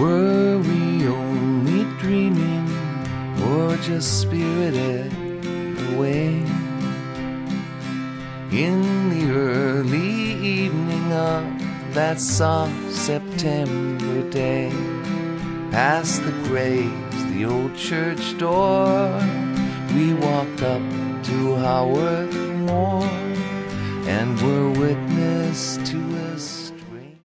Were we only dreaming or just spirited away in the early evening of that soft September day? Past the graves, the old church door, we walked up to Haworth Moor and were witness to